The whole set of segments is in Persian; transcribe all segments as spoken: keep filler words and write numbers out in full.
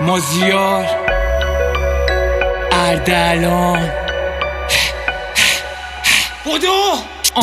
مازیار اردلان بودو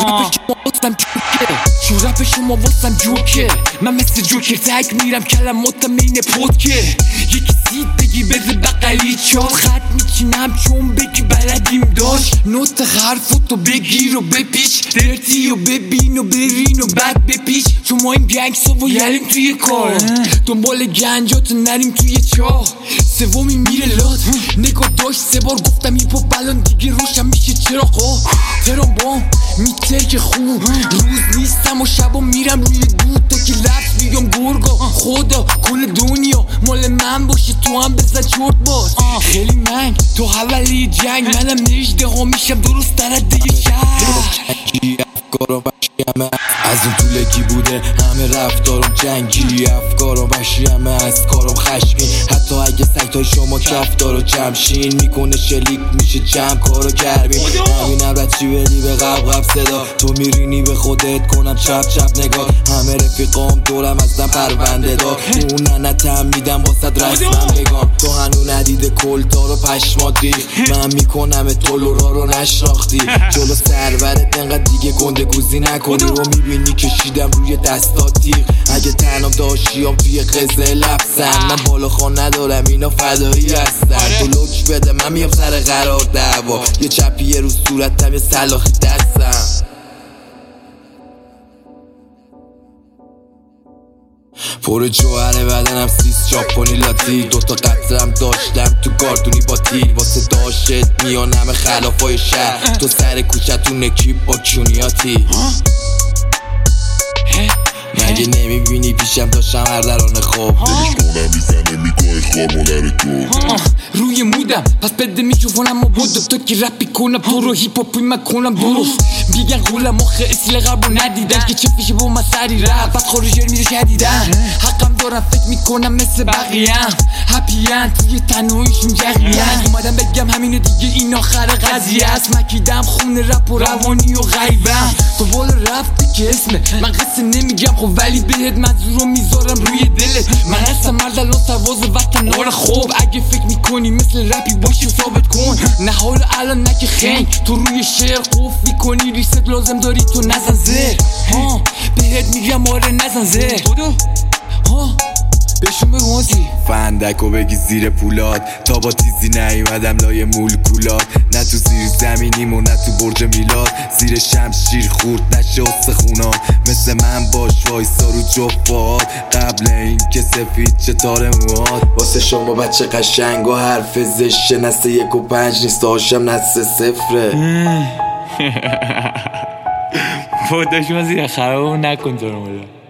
چون رپ شما واسم جوکه من مثل جوکر تک میرم کلماتم اینه پودکه یکی سید بگی بده بقلی چاس خط میچینم چون بگی بلدیم داشت نوت حرفاتو بگیر و بپیچ درتی و ببین و برین و بعد بپیچ چون ما این گنگ سو و یلیم توی کار دنبال گنجاتو نریم توی چاه سومی میره لاد نگاه داشت سه بار گفتم این پا بلان دیگه روشم میشه چراغا ترام بام میترک خوب روز نیستم و شبا میرم روی دود تا که لفظ میگم گرگا خدا کل دنیا مال من باشه تو هم بزن چرت باز خیلی من تو حولی جنگ منم نجده ها میشم درست درده شهر افکارم وحشیمه از اون طولکی بوده همه رفتارم جنگی افکارم وحشیمه از کارم خشمین حتی اگه سکتای شما کفتار و جمشین میکنه شلیک میشه جمع کارو کرمین همینم رچی بدی به قب قب صدا تو میرینی به خودت کنم چپ چپ نگاه همه رفیقام دورم ازدم پرونده دار اون ننتم میدم واسد رسمم بگم تو هنو ندیده کلتا رو پشمات ریخ من میکنم تو لورا رو نشناختی جلو سرورت انقدر دیگه گنده گوزی نکنی رو میبینی کشیدم روی دستات تیغ اگه تنم داشتیم توی قزه لبسن من بالا خان ندارم اینا فدایی هستن تو لوک بده من میام سر قرار دعوا یه چپیه رو صورتم یه سلاخی دستم پر جوهره بدنم سیس ژاپنی لاتی دوتا قطرم داشتم تو گاردونی با تیر واسه داشت میان همه خلافای شهر تو سر کوچتون اکیپ با کیونیاتی مگه نمیبینی پیشم داشتم اردلان خوب دلش کنم میزنه میگاه خوار مادر تو روی مودم پس بده میکروفونم و بودم تا که رپی کنم تو رو هیپ هاپی من کنم درست میگن غولم آخه اصل غربو ندیدن که چه پیشه با من سری رپ بعد خارجر میره شدیدن حقم دارم فکر میکنم مثل بقیه‌ام هپیان توی تنهاییشون جغیان اومدم بگم همینه دیگه این آخر قضیه است مکیدم خون رپ و روانی و غیبم تو بالا رفتی که اسمه من قصه نمیگم خب ولی بهت منظورو میذارم روی دلت من هستم اردلان سرباز وطن نار خوب اگه فکر میکنی مثل رپی باشی ثابت کن نه حال الان نه که خنگ تو روی شعر خوف میکنی ریست لازم داری تو نزن زر ها بهت میگم آره نزن زر ها بهشون بگو مازی فندکو بگی زیر پولاد تا با تیزی نیومدم لای مولکولات نه تو زیر زمینیم و نه تو برج میلاد زیر شمشیر خورد نشه استخونا مثل من باش وایسا رو جفات قبل این که سفید چه تار موهات واسه شما بچه قشنگ و حرف زشه نسته یک و پنج نیست هاشم نسته صفره بوداش مازی خرابو نکن تو رو مولا